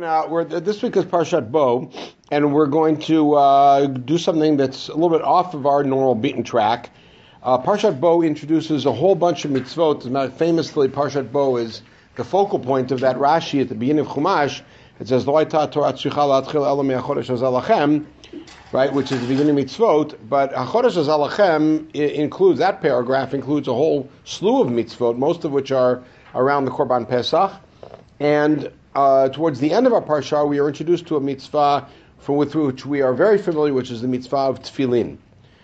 This week is Parshat Bo, and we're going to do something that's a little bit off of our normal beaten track. Parshat Bo introduces a whole bunch of mitzvot. Famously, Parshat Bo is the focal point of that Rashi at the beginning of Chumash. It says, right, which is the beginning of mitzvot. But HaChodesh HaZalachem includes, that paragraph includes a whole slew of mitzvot, most of which are around the Korban Pesach. And towards the end of our parsha, we are introduced to a mitzvah with which we are very familiar, which is the mitzvah of tefillin.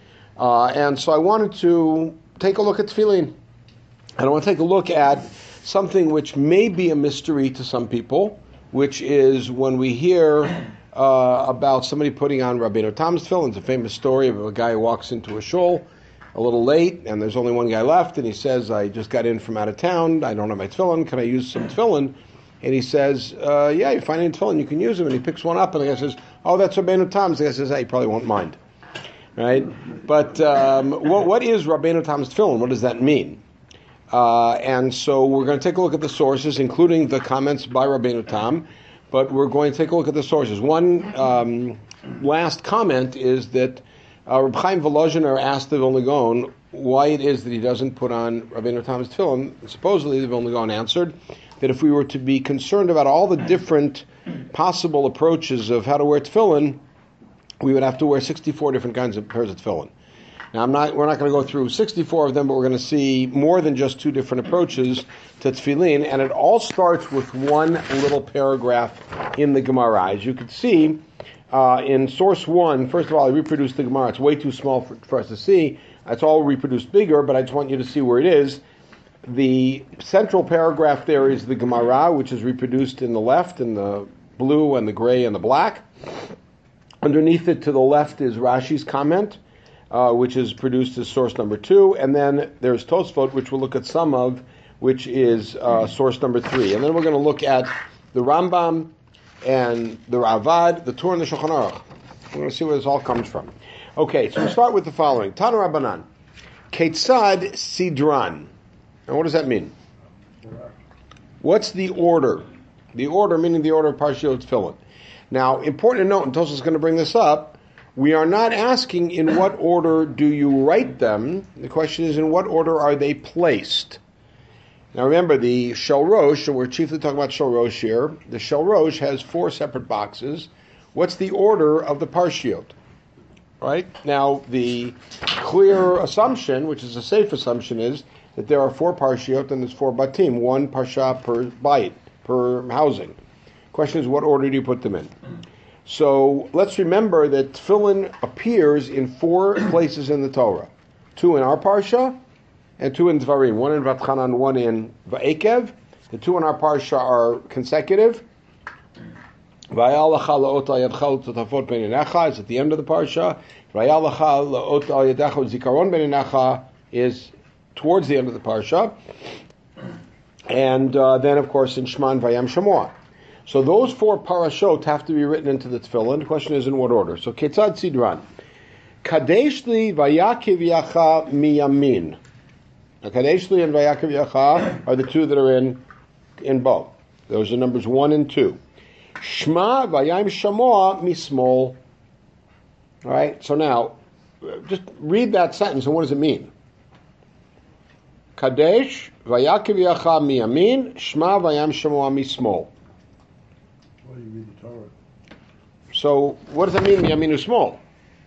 And so I wanted to take a look at tefillin. And I want to take a look at something which may be a mystery to some people, which is when we hear about somebody putting on Rabbeinu Tam's tefillin. It's a famous story of a guy who walks into a shul a little late, and there's only one guy left, and he says, I just got in from out of town, I don't have my tefillin, can I use some tefillin? And he says, yeah, you find any tefillin, you can use them. And he picks one up, and the guy says, oh, that's Rabbeinu Tam's. The guy says, hey, you probably won't mind. Right? But what is Rabbeinu Tam's tefillin? What does that mean? And so we're going to take a look at the sources, including the comments by Rabbeinu Tam, but we're going to take a look at the sources. One last comment is that Reb Chaim Volozhiner asked the Vilna Gaon why it is that he doesn't put on Rabbeinu Tam's tefillin. Supposedly the Vilna Gaon answered that if we were to be concerned about all the different possible approaches of how to wear tefillin, we would have to wear 64 different kinds of pairs of tefillin. Now, we're not going to go through 64 of them, but we're going to see more than just two different approaches to tefillin, and it all starts with one little paragraph in the Gemara. As you can see, in source 1, first of all, I reproduced the Gemara. It's way too small for us to see. It's all reproduced bigger, but I just want you to see where it is. The central paragraph there is the Gemara, which is reproduced in the left, in the blue and the gray and the black. Underneath it to the left is Rashi's comment, which is produced as source number 2. And then there's Tosfot, which we'll look at some of, which is source number 3. And then we're going to look at the Rambam and the Ravad, the Torah and the Shulchan Aruch. We're going to see where this all comes from. Okay, so we'll start with the following. Tana Rabbanan. Ketzad Sidran. Now, what does that mean? What's the order? The order, meaning the order of Parshiot Tefillin. Now, important to note, and Tosfos is going to bring this up, we are not asking in what order do you write them. The question is in what order are they placed. Now, remember, the Shel Rosh, and we're chiefly talking about Shel Rosh here, the Shel Rosh has 4 separate boxes. What's the order of the Parshiot? Right? Now, the clear assumption, which is a safe assumption, is that there are 4 parshiot and there's 4 batim, 1 parsha per bayit, per housing. Question is, what order do you put them in? So let's remember that tefillin appears in 4 places in the Torah. 2 in our parsha and 2 in Dvarim. 1 in Vatchanan, 1 in Va'ekev. The 2 in our parsha are consecutive. Vayalacha la'ot al yadcha l'totafot b'neinecha is at the end of the parsha. Vayalacha la'ot al yadecha zikaron b'neinecha is towards the end of the parsha, and then, of course, in Shman Vayam Shamoah. So those 4 parashot have to be written into the tefillin. The question is in what order. So Ketzad Sidran. Kadesh li Vayakiv Yacha miyamin. Now, Kadesh li and Vayakiv Yacha are the 2 that are in Bo. Those are numbers 1 and 2. Shma Vayam Shamoah mismol. All right, so now, just read that sentence, and what does it mean? Kadesh, Vayakiv Yacha miyamin, Shma Vayam Shamoah mismol. Well, you read the Torah. So, what does that mean, miyamin small?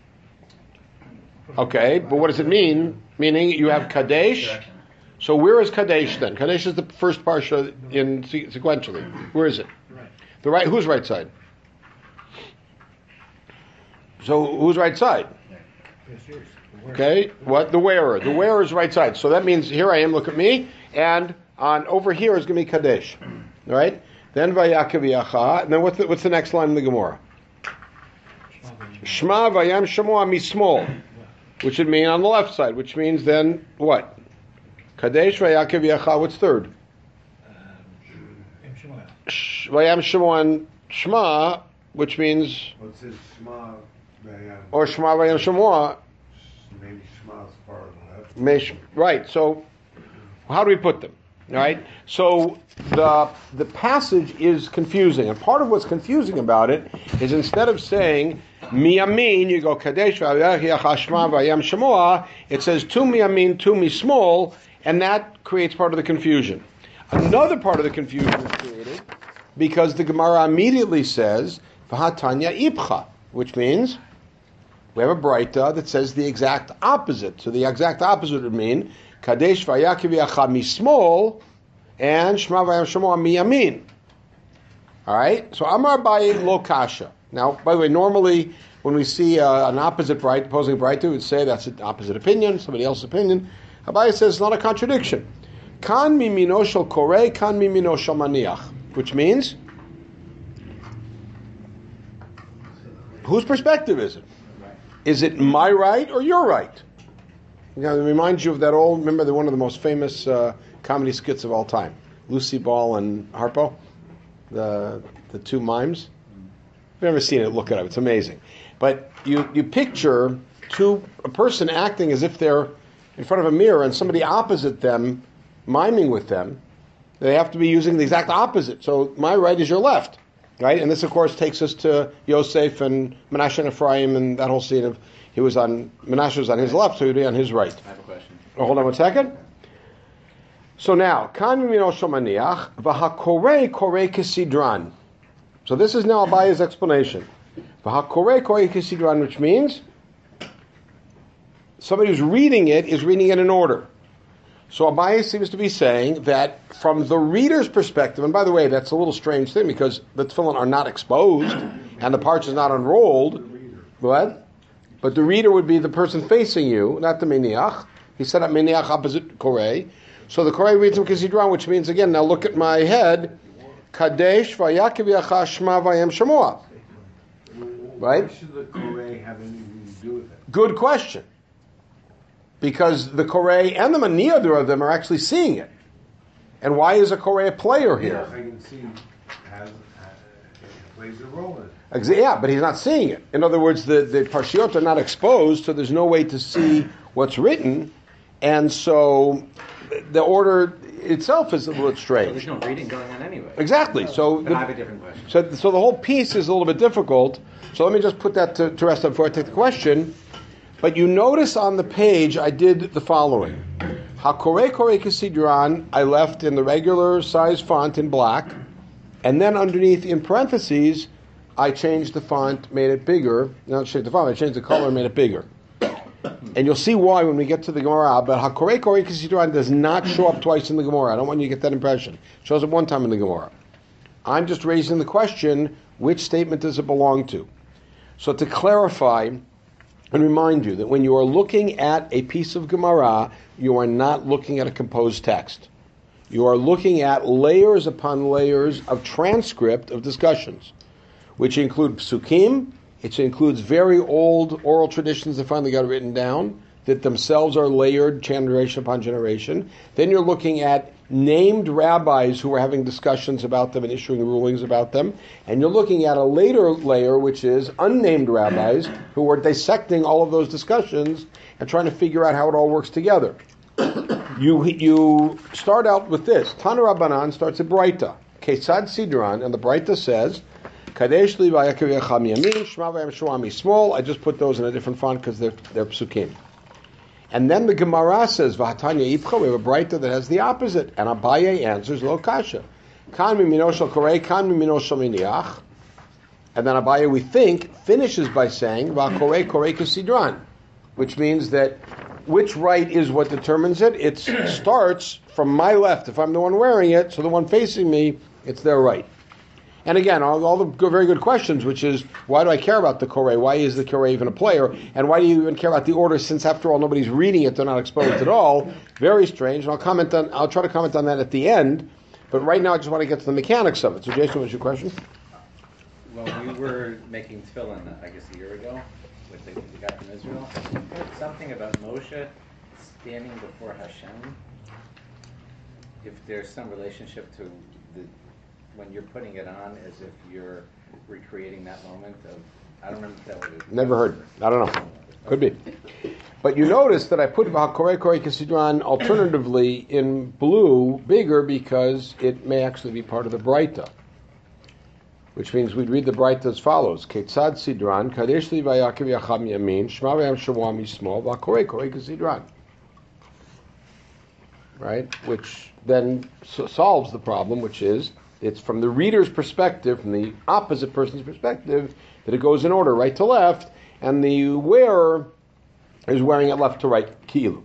Okay, but what does it mean? Meaning you have Kadesh. So where is Kadesh then? Kadesh is the first parsha in sequentially. Where is it? The right. Whose right side? So whose right side? Okay, what? The wearer. The wearer's right side. So that means here I am, look at me, and on over here is going to be Kadesh. All right? Then Vayakiv Yacha, and then what's the next line in the Gemara? Shma Vayam Shamoah Mismol, which would mean on the left side, which means then what? Kadesh Vayakiv Yacha, what's third? Vayam Shamoah Shma, which means... What's this? Shma Vayam. Or Shma Vayam Shamoah. Maybe Shma is part of that. Right, so how do we put them? All right. So the passage is confusing, and part of what's confusing about it is instead of saying miyamin, you go kadesh v'yachia chashma v'yam shemoah. It says tu miyamin, tu mismol, and that creates part of the confusion. Another part of the confusion is created because the Gemara immediately says v'hatanya ipcha, which means we have a braita that says the exact opposite. So the exact opposite would mean Kadesh v'yakiv yacha mismol and Shema v'yam shemoah miyamin. All right. So Amar Abaye lo kasha. Now, by the way, normally when we see an opposite braita, opposing braita, we would say that's an opposite opinion, somebody else's opinion. Abaye says it's not a contradiction. Kan mimino shel korei, kan mimino shel maniach, which means whose perspective is it? Is it my right or your right? You know, it reminds you of that old, remember one of the most famous comedy skits of all time, Lucy Ball and Harpo, the two mimes. If you've never seen it, look it up. It's amazing. But you picture a person acting as if they're in front of a mirror and somebody opposite them miming with them. They have to be using the exact opposite. So my right is your left. Right? And this, of course, takes us to Yosef and Menashe and Ephraim and that whole scene of Menashe was on his left, so he'd be on his right. I have a question. Oh, hold on 1 second. So now, Kan mimino shel maniach, v'hakorei korei kesidran. So this is now Abaye's explanation. V'hakorei korei kesidran, which means somebody who's reading it is reading it in order. So Abaye seems to be saying that from the reader's perspective, and by the way, that's a little strange thing because the tefillin are not exposed and the parch is not unrolled. What? But the reader would be the person facing you, not the meniach. He set up meniach opposite korei. So the korei reads him kesidran, which means, again, now look at my head. Kadesh v'yakiv yacha shema v'yam shemoah. Right? Why should the korei have anything to do with it? Good question. Because the korei and the neither of them are actually seeing it. And why is a korei a player here? I can see plays a role in it. Yeah, but he's not seeing it. In other words, the parshiot are not exposed, so there's no way to see what's written, and so the order itself is a little So strange. there's no reading going on anyway. Exactly. So But I have a different question. so the whole piece is a little bit difficult. So let me just put that to rest before I take the question. But you notice on the page I did the following. HaKorei Korei Kesidran, I left in the regular size font in black, and then underneath in parentheses, I changed the font, made it bigger. Not changed the font, I changed the color, made it bigger. And you'll see why when we get to the Gemara. But HaKorei Korei Kesidran does not show up twice in the Gemara. I don't want you to get that impression. It shows up one time in the Gemara. I'm just raising the question, which statement does it belong to? So to clarify and remind you that when you are looking at a piece of Gemara, you are not looking at a composed text. You are looking at layers upon layers of transcript of discussions, which include psukim. It includes very old oral traditions that finally got written down, that themselves are layered generation upon generation. Then you're looking at named rabbis who are having discussions about them and issuing rulings about them. And you're looking at a later layer, which is unnamed rabbis who are dissecting all of those discussions and trying to figure out how it all works together. You start out with this. Tana Rabbanan starts at Braita. Kesad Sidran, and the Braita says, Kadesh li v'yakiv yacha miyamin, Shema v'yam shemoah mismol. I just put those in a different font because they're psukim. And then the Gemara says, V'hatanya ipcha, we have a Braita that has the opposite. And Abaye answers, Lo kasha. Kan mimino shel korei, kan mimino shel miniach. And then Abaye, we think, finishes by saying, V'hakorei korei kesidran, which means that which right is what determines it. It starts from my left. If I'm the one wearing it, so the one facing me, it's their right. And again, all the very good questions, which is, why do I care about the Korei? Why is the Korei even a player? And why do you even care about the order, since after all, nobody's reading it, they're not exposed at all? Very strange. And I'll try to comment on that at the end. But right now, I just want to get to the mechanics of it. So Jason, what's your question? Well, we were making tefillin, I guess, a year ago with the guy from Israel. Something about Moshe standing before Hashem. If there's some relationship to when you're putting it on as if you're recreating that moment of, I don't remember what it is. Never heard. I don't know. Could be. But you notice that I put Korei Kesidran alternatively in blue, bigger, because it may actually be part of the Braita. Which means we'd read the Braita as follows. Ketzad Sidran, Kadesh Li Vayakiv Yacham Yamin, Shema Vayam Shavua Mismol, Korei Kesidran. Right? Which then solves the problem, which is, it's from the reader's perspective, from the opposite person's perspective, that it goes in order, right to left, and the wearer is wearing it left to right, ki'ilu.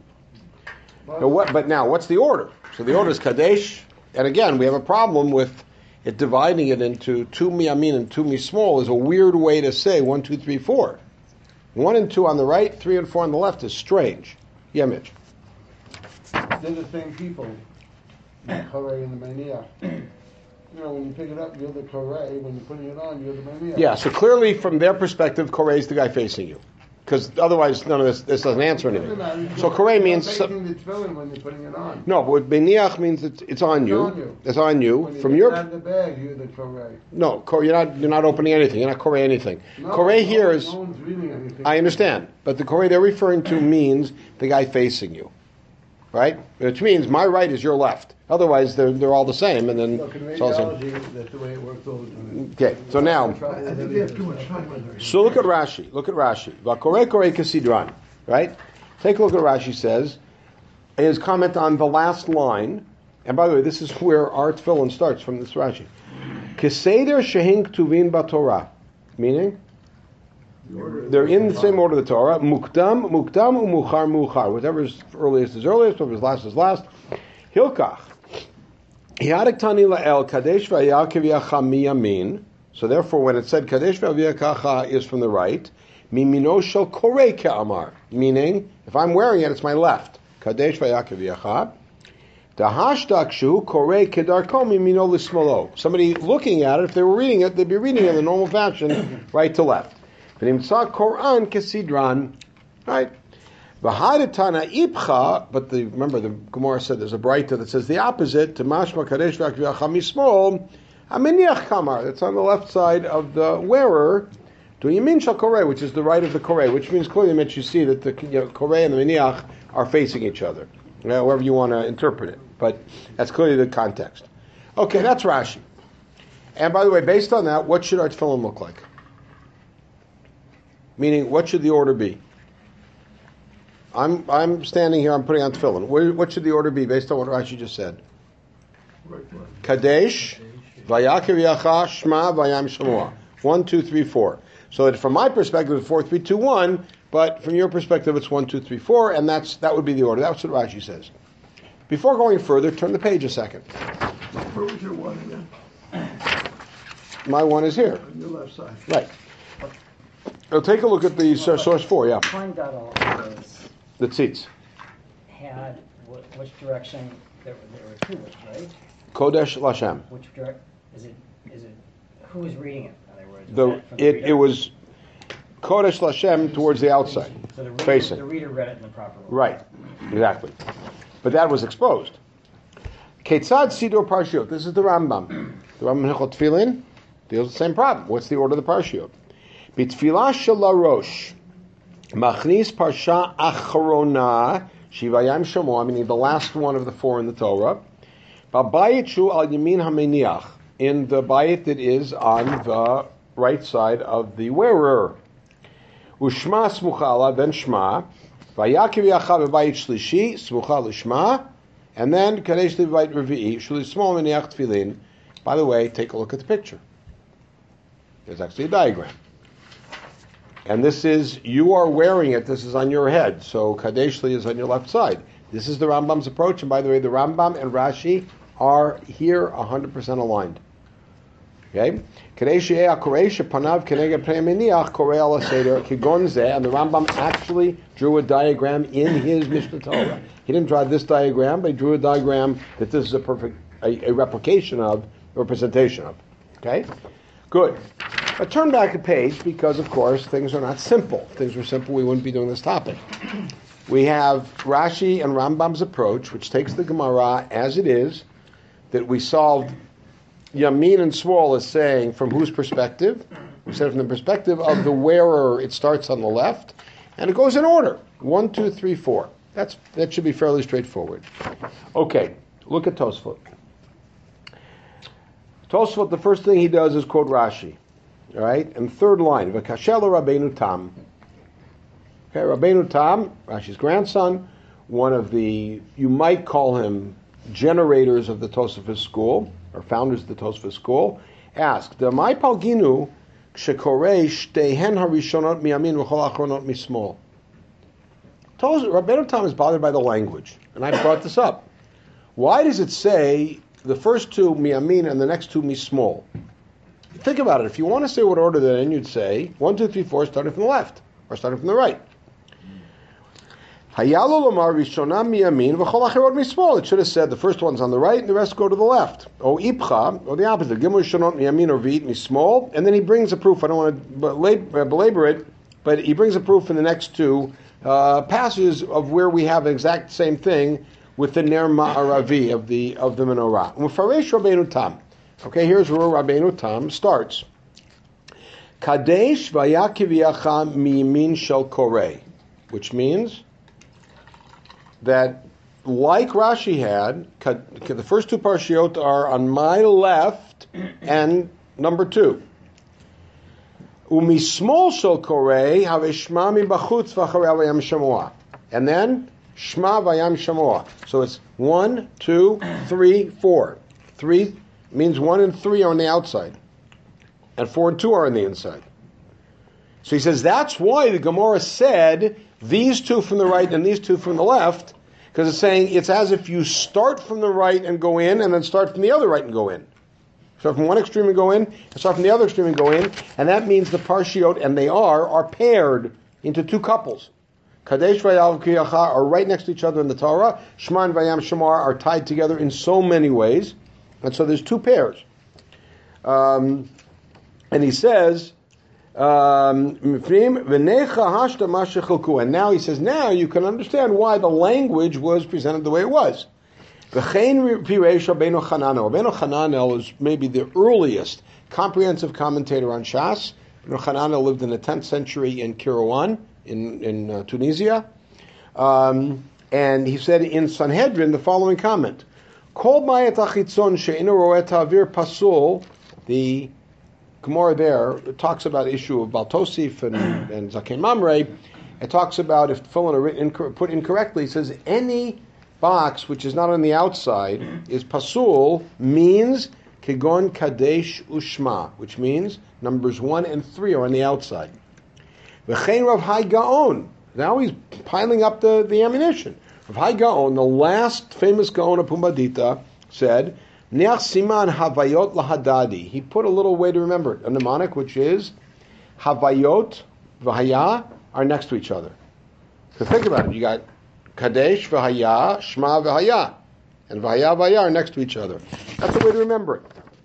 Now, what's the order? So the order is Kadesh, and again, we have a problem with it dividing it into 2 miyamin and 2 mismol is a weird way to say 1, 2, 3, 4. 1 and 2 on the right, 3 and 4 on the left is strange. Yeah, Mitch. They're the same people, the Korei and the Maniach. You know, when you pick it up, you're the Korei. When you're putting it on, you're the Maniach. Yeah, so clearly from their perspective, Korei is the guy facing you. Because otherwise, none of this doesn't answer anything. So Korei means... You're facing the tefillin when you're putting it on. No, but what Maniach means it's on you. It's on you. When From you your... get out of the bag, you're the Korei. No, you're not opening anything. You're not Korei anything. Korei here is... No one's reading anything. I understand. But the Korei they're referring to means the guy facing you. Right? Which means my right is your left. Otherwise, they're all the same, and then... Look, in it's all the same. radiology, that's the way it works all the time. Okay, so now... I think they have too much fun with her. So look at Rashi. Korei Kesidran. Right? Take a look at what Rashi says. His comment on the last line, and by the way, this is where our tefillin starts from this Rashi. Keseder shehin ktuvin b'Torah, meaning they're in the same order of the Torah. Mukdam, umuchar, muchar. Whatever's earliest is earliest, whatever's last is last. Hilkach. Hiadik tani la'el kadesh v'yakiv yacham miyamin. So therefore, when it said kadesh v'yakacha is from the right, mimino shel korei ke'amar. Meaning, if I'm wearing it, it's my left. Kadesh v'yakiv yacha. Dahashtak shu korei kedarko mimino l'smolo. Somebody looking at it, if they were reading it, they'd be reading it in the normal fashion, right to left. V'nimtza Quran kesidran, right? V'hadetana ipcha, but remember the Gemara said there's a Braita that says the opposite. Tamashma kadesh v'yakiv yacha mismol. Aminiach kamar. That's on the left side of the wearer. To Yamin Shal Korei, which is the right of the Korei, which means clearly, Mitch, you see that the Korei and the Miniach are facing each other. However you want to interpret it. But that's clearly the context. Okay, that's Rashi. And by the way, based on that, what should our tefillin look like? Meaning, what should the order be? I'm standing here, I'm putting on tefillin. What should the order be based on what Rashi just said? Kadesh, Vayakiv Yacha, Shema, Vayam Shamua. 1, 2, 3, 4. So that from my perspective, it's 4, 3, 2, 1, but from your perspective, it's 1, 2, 3, 4, and that would be the order. That's what Rashi says. Before going further, turn the page a second. Where was your one again? My one is here. On your left side. Right. Now take a look at the source 4, yeah. Find out all of those The tzitz. had which direction there were two, right? Kodesh Lashem. Which direct is it? Who was reading it? In other words, It was Kodesh Lashem towards the outside, so facing. The reader read it in the proper way. Right, exactly. But that was exposed. Ketzad Sidor Parshiot. This is the Rambam. The Rambam Hilchot Tefillin deals with the same problem. What's the order of the Parshiot? B'tfilah shel Rosh Machnis Parsha Acharona Shivayim Shamo, meaning the last one of the 4 in the Torah. B'bayit Shu al Yamin HaMeniach, in the bayit that is on the right side of the wearer. Ushma Smuchala, then Shma. Vayakiv Yacha B'bayit Shlishi, Smucha L'Shma. And then Kadesh Levite Revi'i, Shuli Small Meniach Tefillin. By the way, take a look at the picture. There's actually a diagram. And this is, you are wearing it, this is on your head. So Kadesh Li is on your left side. This is the Rambam's approach. And by the way, the Rambam and Rashi are here 100% aligned. Okay? Kadesh Ye'ah Koresh Panav Keneged Pnei Meniach Korei Ala Seder Kigon Zeh. And the Rambam actually drew a diagram in his Mishnah Torah. He didn't draw this diagram, but he drew a diagram that this is a replication of, a representation of. Okay? Good. But turn back a page because, of course, things are not simple. If things were simple, we wouldn't be doing this topic. We have Rashi and Rambam's approach, which takes the Gemara as it is, that we solved Yamin and small is saying from whose perspective? We said from the perspective of the wearer, it starts on the left, and it goes in order. 1, 2, 3, 4. That should be fairly straightforward. Okay, look at Tosfot. Tosfot, the first thing he does is quote Rashi. All right, and third line, V'kashel Rabbeinu Tam. Okay, Rabbeinu Tam, Rashi's grandson, one of the, you might call him generators of the Tosafos school, or founders of the Tosafos school, asked, Damai Palginu Kshekorei Shtehen Harishonot Miyamin V'chol Achronot Mismol. Rabbeinu Tam is bothered by the language, and I brought this up. Why does it say the first two Miyamin and the next two Mismol? Think about it. If you want to say what order they're in, you'd say 1, 2, 3, 4, starting from the left, or starting from the right. It should have said the first one's on the right and the rest go to the left. Or Ipcha, or the opposite. And then he brings a proof. I don't want to belabor it, but he brings a proof in the next two passages of where we have the exact same thing with the Ner Ma'aravi of the menorah. Ufaresh Rabbeinu Tam. Okay, here's where Rabbeinu Tam starts. Kadesh vayakiviyacha miyimin shel korei, which means that, like Rashi had, the first two parshiot are on my left and number 2. Umismol shel korei have shma mi bachutz v'acharei vayam shamoah, and then shma vayam shamoah. So it's 1, 2, 3, 4. 3 means 1 and 3 are on the outside, and 4 and 2 are on the inside. So he says that's why the Gemara said these two from the right and these two from the left, because it's saying it's as if you start from the right and go in, and then start from the other right and go in. Start from one extreme and go in, and start from the other extreme and go in, and that means the parshiot, and they are paired into two couples. Kadesh Vayal Kiyacha are right next to each other in the Torah. Shema and Vayam Shamar are tied together in so many ways, and so there's two pairs. And he says, and now he says, now you can understand why the language was presented the way it was. Rabbeinu Hananel is maybe the earliest comprehensive commentator on Shas. Rabbeinu Hananel lived in the 10th century in Kairouan, in Tunisia. And he said in Sanhedrin the following comment. Kol ma'at achitzon she'enu ro'et ha'avir pasul, the Gemara there, it talks about the issue of Baltosif and Zaken Mamre. It talks about if tefillin are put incorrectly, it says any box which is not on the outside is pasul, means kegon kadesh ushma, which means numbers 1 and 3 are on the outside. V'chein Rav Hai Gaon, now he's piling up the ammunition. Rav Hai Gaon, the last famous Gaon of Pumbedita, said, Neach siman havayot lahadadi. He put a little way to remember it, a mnemonic, which is havayot v'haya are next to each other. So think about it. You got kadesh v'haya, shma v'haya, and v'haya v'haya are next to each other. That's the way to remember it.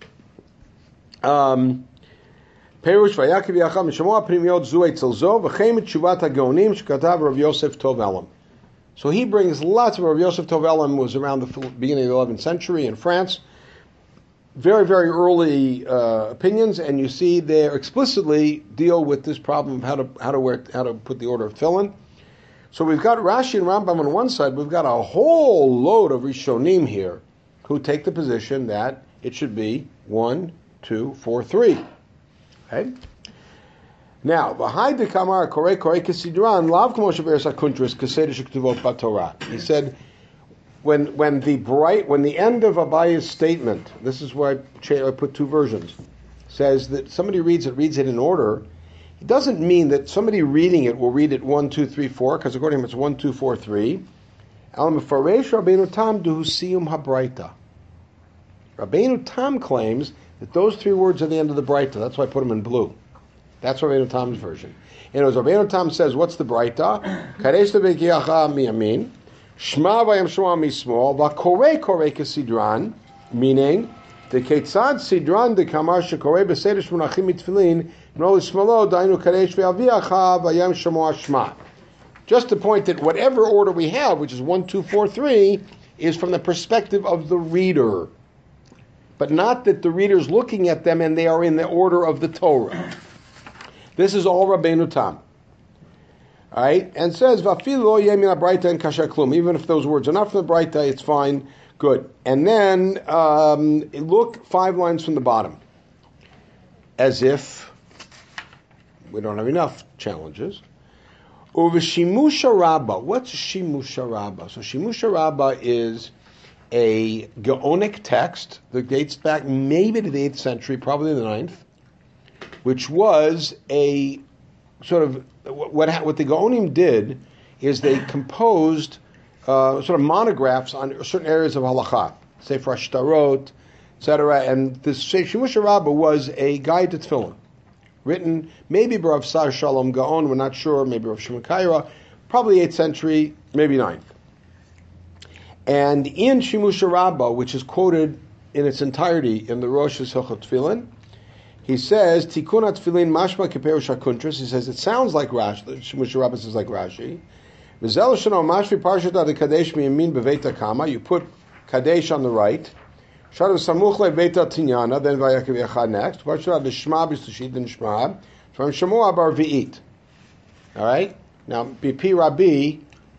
Perush v'haya kiv'yacham mishamoa primiot zu etzel zo v'cheim tshuvat hagonim shekatav Rav Yosef Tov Elam. So he brings lots of Rav Yosef Tov Elam was around the beginning of the 11th century in France. Very, very early opinions, and you see they explicitly deal with this problem of how to put the order of tefillin. So we've got Rashi and Rambam on one side. We've got a whole load of Rishonim here who take the position that it should be 1, 2, 4, 3. Okay. Now, v'hai dekamar korei kesidran lav k'mo sheveres hakuntris kaseder shektuvot b'Torah. He said, when the end of Abaya's statement, this is where I put two versions, says that somebody reads it in order. It doesn't mean that somebody reading it will read it 1, 2, 3, 4, because according to him it's 1, 2, 4, 3. Al mefaresh Rabbeinu Tam duhu siyum habraita. Rabbeinu Tam claims that those 3 words are the end of the Braita. That's why I put them in blue. That's Rabbeinu Tam's version. And as Rabbeinu Tam says, what's the Braita? Kadesh tebekiyacha miyamin. Shma vayam shema mismol, v'korei kesidran, meaning the ketzad sidran de kamar shekorei b'seder shmonachim mitfilin v'no l'shmalo dainu kadesh ve'aviacha vayam shema shma. Just to point that whatever order we have, which is 1, 2, 4, 3, is from the perspective of the reader. but not that the reader's looking at them and they are in the order of the Torah. This is all Rabbeinu Tam. All right, and says Vafil lo yemin abraita and kasha klum. Even if those words are not from the Braita, it's fine, good. And then look 5 lines from the bottom, as if we don't have enough challenges. Uv'shimusha Rabbah. What's Shimusha Rabbah? So Shimusha Rabbah is a Gaonic text that dates back maybe to the 8th century, probably the 9th, which was a sort of what the Gaonim did is they composed sort of monographs on certain areas of halacha, Sefer Shtarot, etc. And this Shimusha Rabbah was a guide to tefillin, written maybe by Rav Sar Shalom Gaon, we're not sure, maybe Rav Shimon Kaira, probably 8th century, maybe 9th. And in Shimusha Rabbah, which is quoted in its entirety in the Rosh Hilchot Tefillin, he says, Tikkun Tefillin mashma keperush hakuntras. He says, it sounds like Rashi. Shimusha Rabbah says like Rashi. V'zel shano mashvi parshat ad kadesh miyamin beveit kama. You put kadesh on the right. Shadav samuch le'veit tinyana. Then vayakev yachad next. Parshat ad shma b'sushit and shma. From Shemua bar v'it. All right. Now, Mipi Rabbi.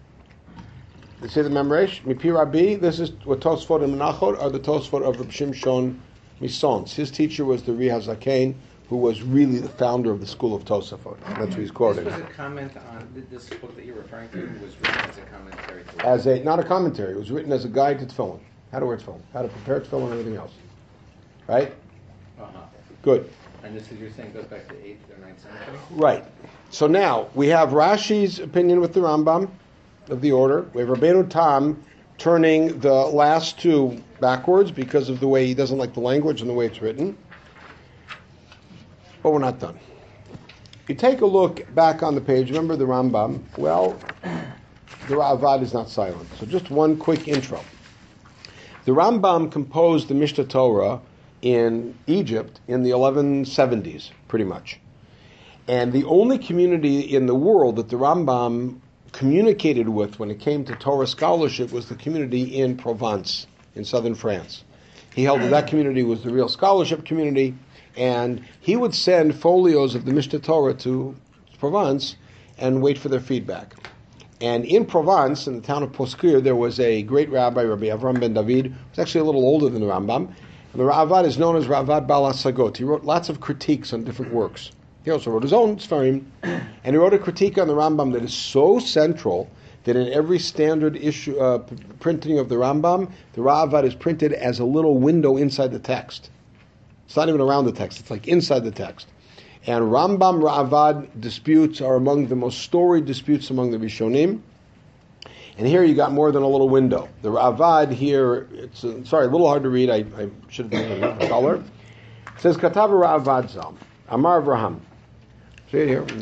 You see the memoration? Mipi Rabbi. This is what Tosfot and Menachot are the Tosfot of Reb Shimshon Misons. His teacher was the Ri HaZaken, who was really the founder of the school of Tosafot. That's what he's quoting. This was a comment on this book that you're referring to was written as a commentary to Not a commentary. It was written as a guide to tefillin. How to wear tefillin. How to prepare tefillin and everything else. Right? Good. And this is, you're saying, goes back to 8th or 9th century? Right. So now, we have Rashi's opinion with the Rambam of the order. We have Rabbeinu Tam turning the last 2 backwards because of the way he doesn't like the language and the way it's written. But we're not done. You take a look back on the page, remember the Rambam? Well, the Ra'avad is not silent. So just one quick intro. The Rambam composed the Mishnah Torah in Egypt in the 1170s, pretty much. And the only community in the world that the Rambam communicated with when it came to Torah scholarship was the community in Provence, in southern France. He held that community was the real scholarship community, and he would send folios of the Mishnah Torah to Provence and wait for their feedback. And in Provence, in the town of Posquir, there was a great rabbi, Rabbi Avram ben David, who was actually a little older than the Rambam. And the Ra'avad is known as Ra'avad Bal Hasagot. He wrote lots of critiques on different works. He also wrote his own Sfarim, and he wrote a critique on the Rambam that is so central that in every standard issue printing of the Rambam, the Ra'avad is printed as a little window inside the text. It's not even around the text, it's like inside the text. And Rambam Ra'avad disputes are among the most storied disputes among the Rishonim. And here you got more than a little window. The Ra'avad here, it's a little hard to read, I should have done it in color. It says, Katav Ra'avad Zal, Amar Avraham. See it here?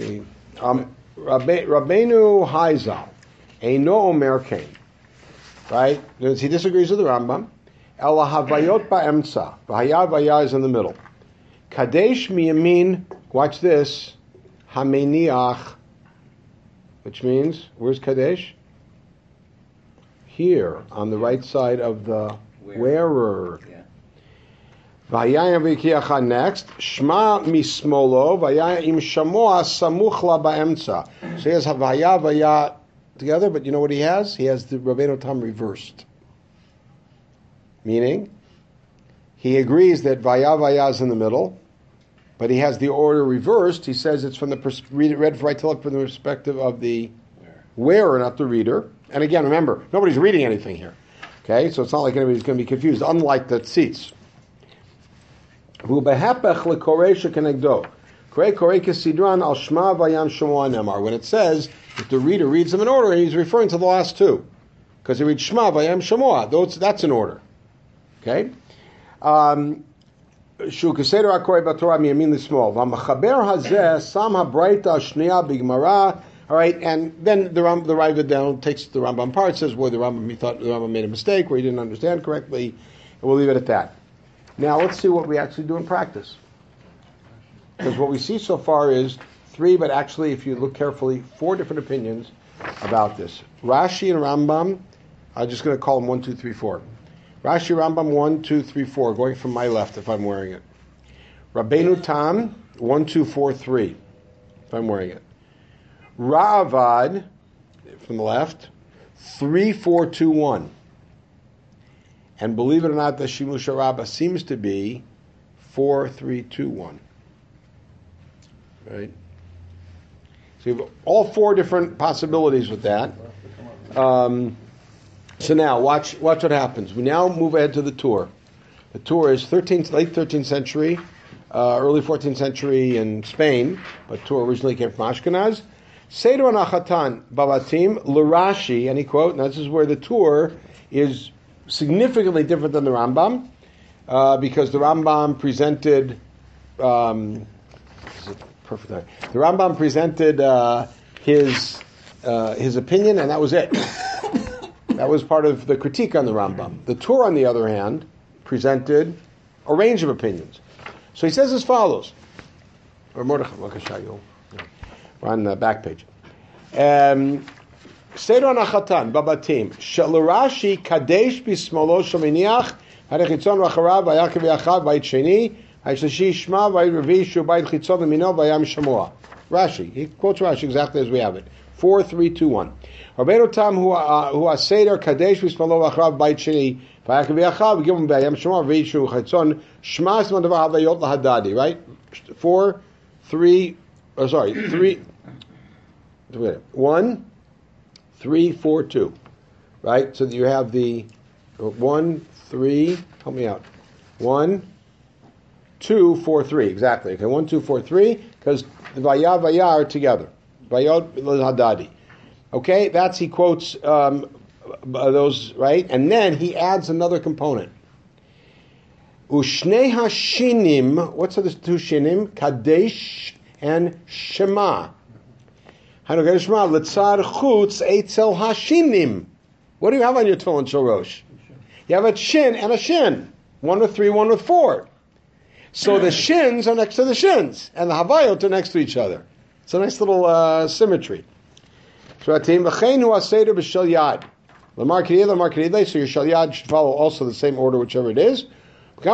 Rabbeinu Haizal, Eino Omer Kain. Right? He disagrees with the Rambam. Ela Havayot Ba'emtza. V'haya v'haya is in the middle. Kadesh miyamin, watch this, Hameniach, which means, where's Kadesh? Here, on the right side of the wearer. Yeah. V'haya v'kiacha next, Shma mismolo, v'haya im shamoa samuch la ba'emtza. So he has v'haya v'haya together, but you know what he has? He has the Rabbeinu Tam reversed. Meaning, he agrees that v'haya v'haya is in the middle, but he has the order reversed. He says it's from the read right to left from the perspective of the wearer, not the reader. And again, remember, nobody's reading anything here. Okay, so it's not like anybody's going to be confused, unlike the tzitz. When it says that the reader reads them in order, he's referring to the last 2. Because he reads Shema vayam shamoa. That's in order. Okay? Shu keseder hakorei b'Torah miyamin l'smol. V'machaber hazeh sam habraita shniya b'Gemara. All right, and then the Ra'avad down takes the Rambam part, says, well, he thought the Rambam made a mistake, where he didn't understand correctly, and we'll leave it at that. Now, let's see what we actually do in practice. Because what we see so far is 3, but actually, if you look carefully, 4 different opinions about this. Rashi and Rambam, I'm just going to call them 1, 2, 3, 4. Rashi Rambam 1, 2, 3, 4, going from my left if I'm wearing it. Rabbeinu Tam 1, 2, 4, 3 if I'm wearing it. Ra'avad from the left 3, 4, 2, 1. And believe it or not, the Shimusha Rabbah seems to be 4, 3, 2, 1. Right? So you have all four different possibilities with that. So now, watch what happens. We now move ahead to the Tur. The Tur is late 13th century, early 14th century in Spain, but Tur originally came from Ashkenaz. Seder Anachatan Babatim L'Rashi, any quote, and this is where the Tur is significantly different than the Rambam, because the Rambam presented the Rambam presented his opinion, and that was it. That was part of the critique on the Rambam. The Tur, on the other hand, presented a range of opinions. So he says as follows. Or Mordechai, we're on the back page. Seder Anachatan Babatim Shalurashi Kadesh Bismolo Shominiach Harachitzon Racharav Vayakev Yachav Vayit Sheni Hayshlishi Shema Vayit Revi Shu Vayit Chitzon Lemino Vayam Shamoa. Rashi, he quotes Rashi exactly as we have it. 4, 3, 2, 1. Rabbeinu Tam who are Seder Kadesh Bismolo Racharav Vayit Sheni Vayakev Yachav give him Vayam Shamoa Revi Shu Chitzon Shema Sman Devar Havayot Lahadadi. Right? 1, 3, 4, 2. Right? So you have the 1, 3, help me out. 1, 2, 4, 3. Exactly. Okay, 1, 2, 4, 3, because the Vaya are together. Vayot Hadadi. Okay, he quotes those, right? And then he adds another component. Ushnei hashinim, what's the two shinim? Kadesh and Shema. Hanukkah Shema, Litzar Chutz Eitzel Hashinim. What do you have on your tefillin shorosh? You have a shin and a shin. 1 with 3, 1 with 4. So the shins are next to the shins, and the havayot are next to each other. It's a nice little symmetry. So your shal yad should follow also the same order, whichever it is. This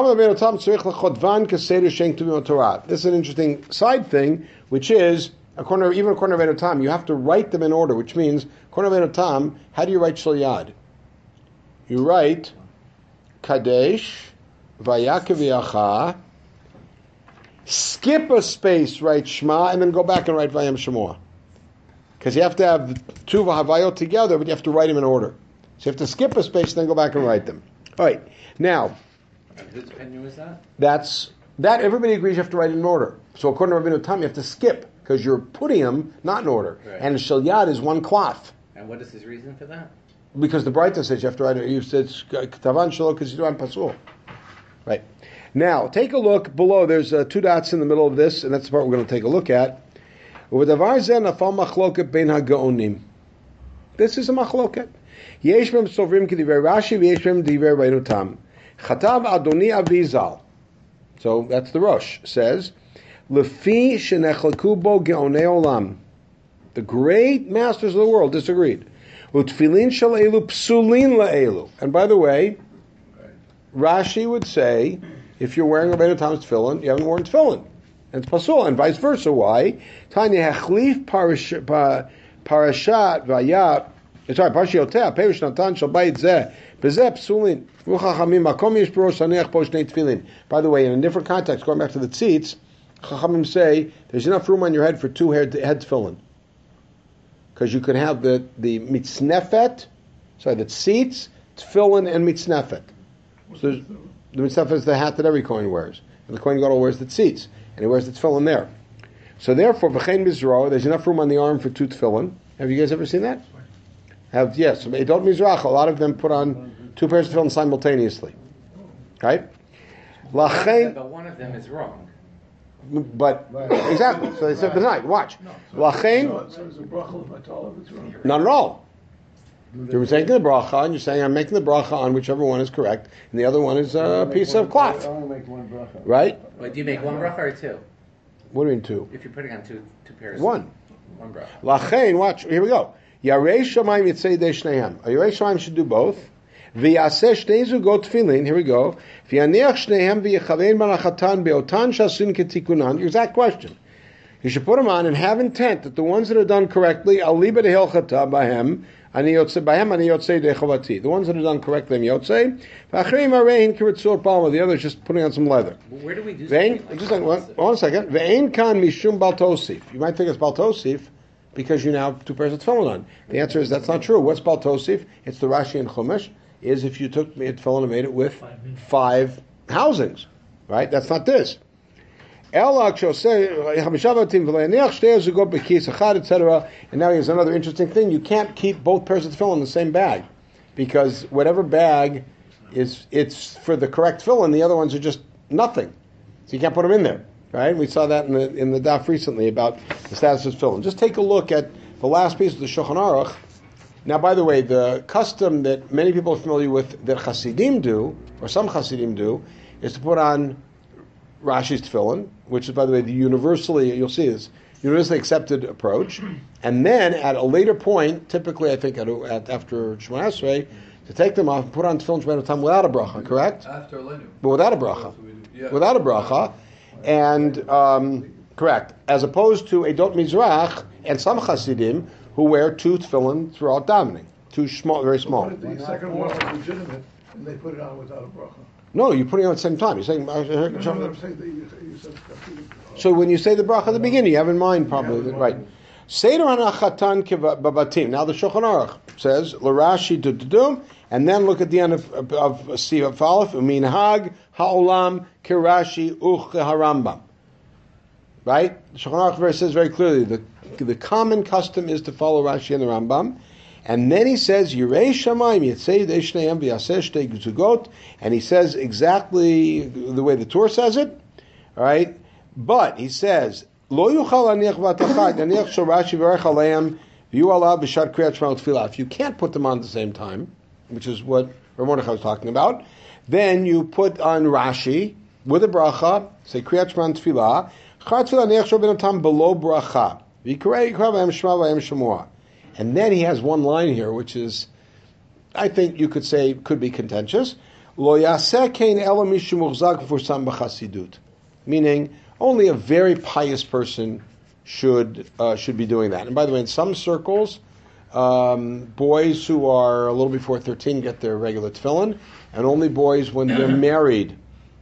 is an interesting side thing, which is, according to Rabbeinu Tam, you have to write them in order, which means, according to Rabbeinu Tam, how do you write shal yad? You write Kadesh, Vayakev Yacha, skip a space, write Shema, and then go back and write Vayam Shemoah. Because you have to have two Havayot together, but you have to write them in order. So you have to skip a space and then go back and write them. All right. Now, whose opinion was that? That everybody agrees you have to write it in order. So according to Rabbeinu Tam, you have to skip, because you're putting them not in order. Right. And Shal Yad is one cloth. And what is his reason for that? Because the Braita says you have to write it. You said Ktavan Shalo because you do on Pasul. Right. Now, take a look below. There's 2 dots in the middle of this, and that's the part we're going to take a look at. This is a machloket. Yesh b'hem sovrim k'divrei Rashi v'yesh b'hem divrei Rabbeinu Tam. Chatav Adoni Avizal. So that's the Rosh says, Lefi shenechlaku bo geonei olam. The great masters of the world disagreed. Utfilin shel elu psulin la'elu. And by the way, Rashi would say, if you're wearing Rabbeinu Tam's tefillin, you haven't worn tefillin. And it's pasul, and vice versa. Why? Tanya hechlif parashat vayat. Sorry, parashiotea perish natan shel bayit zeh bezeh psulin v'chachamim makom yesh b'rosh saneach po shnei tefillin. By the way, in a different context, going back to the tzitz, chachamim say there's enough room on your head for 2 head tefillin, because you can have the mitznefet, the tzitz, tefillin, and mitznefet. So the mitznefet is the hat that every Kohen wears, and the Kohen Gadol wears the tzitz, and he wears the tefillin there. So therefore, v'chein mizro, there's enough room on the arm for 2 tefillin. Have you guys ever seen that? Yes. Edot Mizrach, a lot of them put on 2 pairs of tefillin simultaneously. Right? But one of them is wrong. But exactly. So they said the night. Watch. Lachein. So it's a bracha l'matala if it's wrong. Not at all. You're making the bracha, and you're saying I'm making the bracha on whichever one is correct, and the other one is a piece of cloth. I only make one bracha. Right? But do you make one bracha or 2? What do you mean 2? If you're putting on two pairs. 1. One bracha. Lachein. Watch. Here we go. Yarei Shamayim Yitzei Dei Shnehem. Yarei Shamayim should do both. V'yaseh shnei zugot tefillin. Here we go. V'yaneach shnehem v'yechavein manachatan beotan shasun ketikunan. Your exact question. You should put them on and have intent that the ones that are done correctly, al liba dehilchata bahem, ani yotzei dechavati. The ones that are done correctly, I'm yotzei. V'achrim arein kiritzur palma. The other is just putting on some leather. Where do we do Vein, something like just that? one second. Ve'ein kan mishum baltosif. You might think it's baltosif because you now have two pairs of tefillin on. The answer is that's not true. What's baltosif? It's the Rashi and Chumash. Is if you took a tefillin and made it with 5 housings, right? That's not this. Etc. And now here's another interesting thing. You can't keep both pairs of tefillin in the same bag because whatever bag it's for the correct tefillin, the other ones are just nothing. So you can't put them in there, right? We saw that in the daf recently about the status of tefillin. Just take a look at the last piece of the Shulchan Aruch. Now, by the way, the custom that many people are familiar with that Hasidim do, or some Hasidim do, is to put on Rashi's tefillin, which is, by the way, you'll see this, universally accepted approach. And then, at a later point, typically, I think after Shemona Esrei, to take them off and put on tefillin Shemona time without a bracha, correct? After Elenu. But without a bracha. Yeah. Without a bracha. And, correct. As opposed to a Dot Mizrach and some Hasidim who wear 2 tefillin throughout davening. 2 small, very small. What if the second one was legitimate and they put it on without a bracha? No, you're putting it on at the same time. You're saying. No, I'm saying that you said. So when you say the bracha at the beginning, you have in mind probably right. Seder hanachatan babatim. Now the Shulchan Aruch says l'Rashi dudum, and then look at the end of Sivah Aleph uminhag haolam kirashi uch harambam. Right? The Shulchan Aruch says very clearly the common custom is to follow Rashi and the Rambam. And then he says, Yirei Shamayim Yitzei Deishneim V'Yaseh Shtei Zugot, and he says exactly the way the Torah says it, all right? But he says, Lo Yuchal Aniach V'Atachad Aniach Shel Rashi V'Erech Aleim V'Yu Alav B'Shad Kriyat Shema Tefillah. If you can't put them on at the same time, which is what Rav Mordechai was talking about, then you put on Rashi with a bracha, say Kriyat Shema Tefillah, Char Tefillah Aniach Shel B'Notam Below Bracha V'Yikrei Yikra V'Hem Shema V'Hem Shemua. And then he has one line here, which is, I think you could say, could be contentious. Lo yaseh kein ela mishu muchzak v'fursam b'chasidut. Meaning, only a very pious person should be doing that. And by the way, in some circles, boys who are a little before 13 get their regular tefillin, and only boys when they're married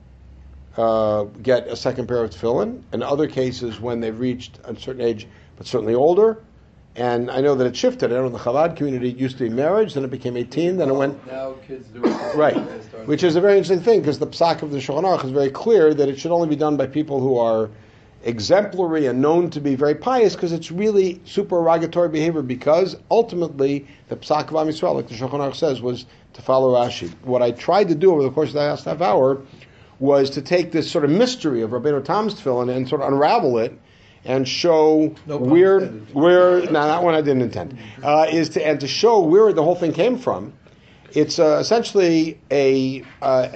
get a second pair of tefillin. In other cases, when they've reached a certain age, but certainly older. And I know that it shifted. I know in the Chabad community it used to be marriage, then it became 18, then it went... Now kids do it. Right. Which is a very interesting thing, because the Psak of the Shulchan Aruch is very clear that it should only be done by people who are exemplary and known to be very pious, because it's really supererogatory behavior, because ultimately the Psak of Am Yisrael, like the Shulchan Aruch says, was to follow Rashi. What I tried to do over the course of the last half hour was to take this sort of mystery of Rabbeinu Tam's tefillin and sort of unravel it, and show where that one I didn't intend to show where the whole thing came from. It's essentially an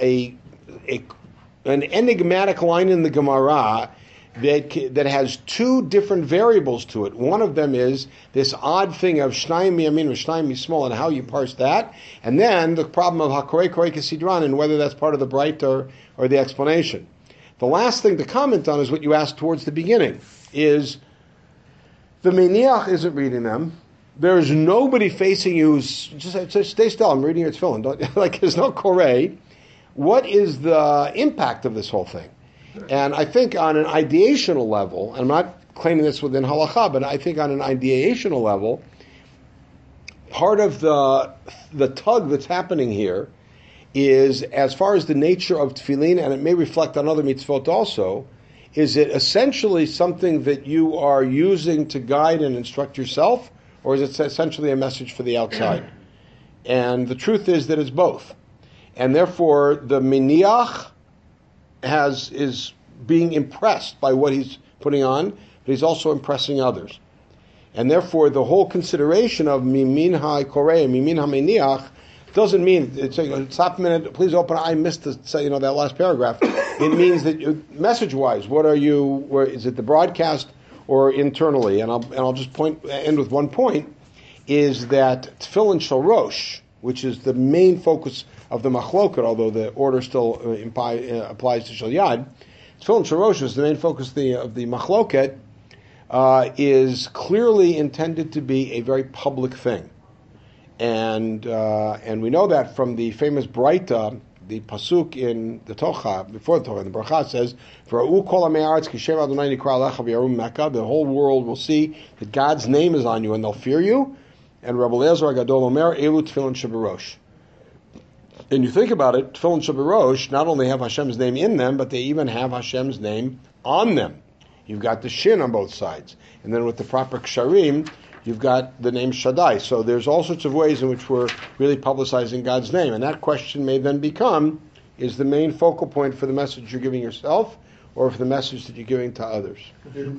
enigmatic line in the Gemara that has 2 different variables to it. One of them is this odd thing of Shnayim Miyamin or Shnayim Mismol and how you parse that, and then the problem of Hakorei Korei Kesidran and whether that's part of the bright or the explanation. The last thing to comment on is what you asked towards the beginning. Is the Meniach isn't reading them. There's nobody facing you who's just stay still. I'm reading your tefillin. There's no korei. What is the impact of this whole thing? And I think on an ideational level, and I'm not claiming this within halacha, but I think on an ideational level, part of the tug that's happening here is, as far as the nature of tefillin, and it may reflect on other mitzvot also. Is it essentially something that you are using to guide and instruct yourself, or is it essentially a message for the outside? And the truth is that it's both. And therefore, the miniach is being impressed by what he's putting on, but he's also impressing others. And therefore, the whole consideration of mimin ha-korei, mimin ha-miniach, doesn't mean, stop a minute, please open, I missed that last paragraph. It means that message-wise, where is it the broadcast or internally? And I'll just end with one point, is that tefillin shel rosh, which is the main focus of the machloket, although the order still applies to Shal Yad. Tefillin Shel Rosh is the main focus of the machloket, is clearly intended to be a very public thing. And we know that from the famous Braita, the pasuk in the Tocha, before the Tocha, the Bracha says, "V'ra'u kol hamei haaretz ki shem Adonai nikra alecha v'yarum Mecca." The whole world will see that God's name is on you, and they'll fear you. And Rabbi Eliezer Agadol Omer, Elu Tefillin Sheberosh. And you think about it, Tefillin Sheberosh not only have Hashem's name in them, but they even have Hashem's name on them. You've got the shin on both sides, and then with the proper ksharim, you've got the name Shaddai. So there's all sorts of ways in which we're really publicizing God's name. And that question may then become, is the main focal point for the message you're giving yourself or for the message that you're giving to others?